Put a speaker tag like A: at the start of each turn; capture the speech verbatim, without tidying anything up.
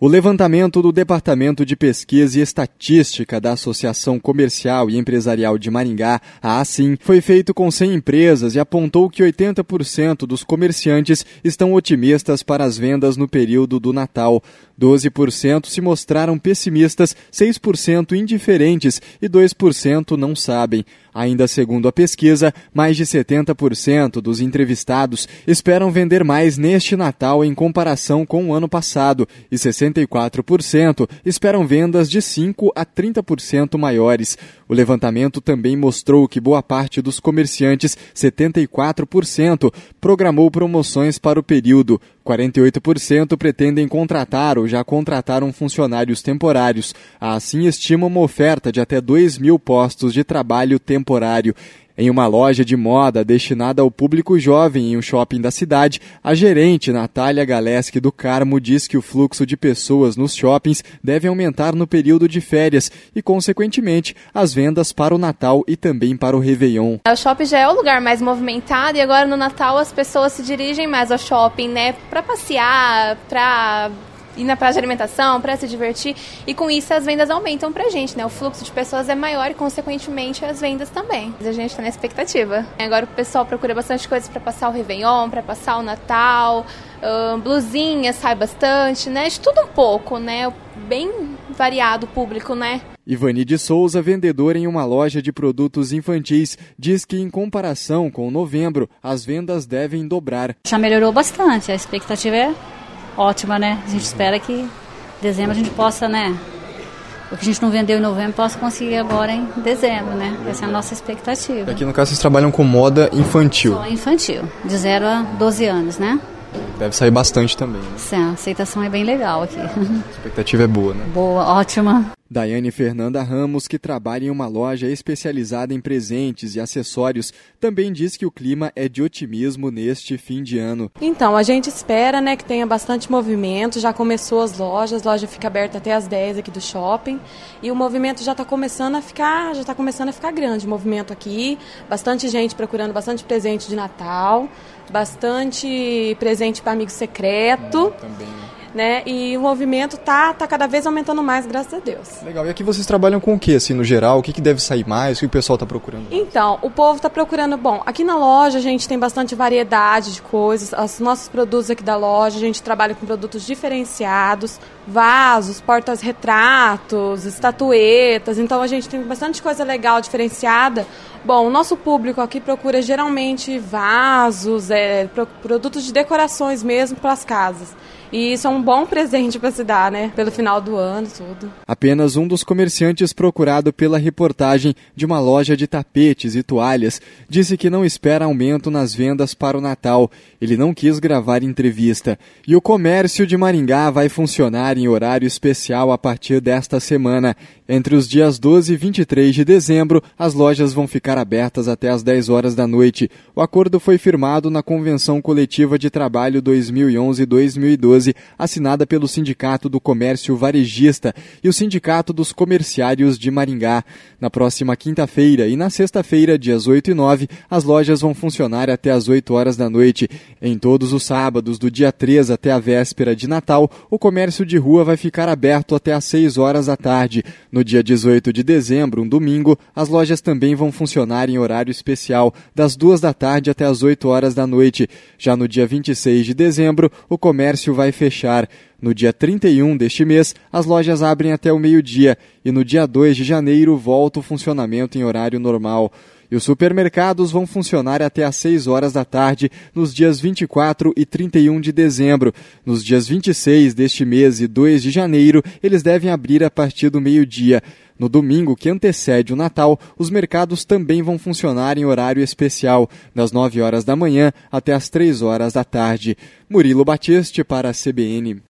A: O levantamento do Departamento de Pesquisa e Estatística da Associação Comercial e Empresarial de Maringá, a ASIM, foi feito com cem empresas e apontou que oitenta por cento dos comerciantes estão otimistas para as vendas no período do Natal. doze por cento se mostraram pessimistas, seis por cento indiferentes e dois por cento não sabem. Ainda segundo a pesquisa, mais de setenta por cento dos entrevistados esperam vender mais neste Natal em comparação com o ano passado e sessenta e quatro por cento esperam vendas de cinco a trinta por cento maiores. O levantamento também mostrou que boa parte dos comerciantes, setenta e quatro por cento, programou promoções para o período. quarenta e oito por cento pretendem contratar ou já contrataram funcionários temporários. A ASIM estima uma oferta de até dois mil postos de trabalho temporário. Em uma loja de moda destinada ao público jovem em um shopping da cidade, a gerente Natália Galeski do Carmo diz que o fluxo de pessoas nos shoppings deve aumentar no período de férias e, consequentemente, as vendas para o Natal e também para o Réveillon.
B: O shopping já é o lugar mais movimentado e agora no Natal as pessoas se dirigem mais ao shopping, né, para passear, para ir na praça de alimentação, para se divertir, e com isso as vendas aumentam pra gente, né? O fluxo de pessoas é maior e, consequentemente, as vendas também. A gente está na expectativa. Agora o pessoal procura bastante coisas para passar o Réveillon, para passar o Natal, uh, blusinha sai bastante, né? De tudo um pouco, né? Bem variado o público, né?
A: Ivani de Souza, vendedora em uma loja de produtos infantis, diz que, em comparação com novembro, as vendas devem dobrar.
C: Já melhorou bastante, a expectativa é ótima, né? A gente espera que em dezembro a gente possa, né? O que a gente não vendeu em novembro possa conseguir agora em dezembro, né? Essa é a nossa expectativa.
A: Aqui no caso vocês trabalham com moda infantil.
C: Só infantil, de zero a doze anos, né?
A: Deve sair bastante também, né?
C: Sim, a aceitação é bem legal aqui.
A: A expectativa é boa, né?
C: Boa, ótima.
A: Daiane Fernanda Ramos, que trabalha em uma loja especializada em presentes e acessórios, também diz que o clima é de otimismo neste fim de ano.
D: Então, a gente espera, né, que tenha bastante movimento, já começou as lojas, a loja fica aberta até as dez aqui do shopping, e o movimento já está começando a ficar, já está começando a ficar grande o movimento aqui, bastante gente procurando bastante presente de Natal, bastante presente para amigo secreto.
A: Ah, também, né?
D: Né? E o movimento tá, tá cada vez aumentando mais, graças a Deus.
A: Legal. E aqui vocês trabalham com o que, assim, no geral? O que, que deve sair mais? O que o pessoal está procurando?
D: Então, o povo está procurando... Bom, aqui na loja a gente tem bastante variedade de coisas. Os nossos produtos aqui da loja, a gente trabalha com produtos diferenciados, vasos, portas-retratos, estatuetas. Então, a gente tem bastante coisa legal, diferenciada. Bom, o nosso público aqui procura geralmente vasos, é, pro, produtos de decorações mesmo para as casas. E isso é um bom presente para se dar, né? Pelo final do ano, tudo.
A: Apenas um dos comerciantes procurado pela reportagem de uma loja de tapetes e toalhas disse que não espera aumento nas vendas para o Natal. Ele não quis gravar entrevista. E o comércio de Maringá vai funcionar em horário especial a partir desta semana. Entre os dias doze e vinte e três de dezembro, as lojas vão ficar abertas até às dez horas da noite. O acordo foi firmado na Convenção Coletiva de Trabalho dois mil e onze dois mil e doze, assinada pelo Sindicato do Comércio Varejista e o Sindicato dos Comerciários de Maringá. Na próxima quinta-feira e na sexta-feira, dias oito e nove, as lojas vão funcionar até às oito horas da noite. Em todos os sábados, do dia três até a véspera de Natal, o comércio de rua vai ficar aberto até às seis horas da tarde. No dia dezoito de dezembro, um domingo, as lojas também vão funcionar em horário especial, das duas da tarde até às oito horas da noite. Já no dia vinte e seis de dezembro, o comércio vai fechar. No dia trinta e um deste mês, as lojas abrem até o meio-dia e no dia dois de janeiro volta o funcionamento em horário normal. E os supermercados vão funcionar até às seis horas da tarde nos dias vinte e quatro e trinta e um de dezembro. Nos dias vinte e seis deste mês e dois de janeiro, eles devem abrir a partir do meio-dia. No domingo que antecede o Natal, os mercados também vão funcionar em horário especial, das nove horas da manhã até às três horas da tarde. Murilo Batiste para a C B N.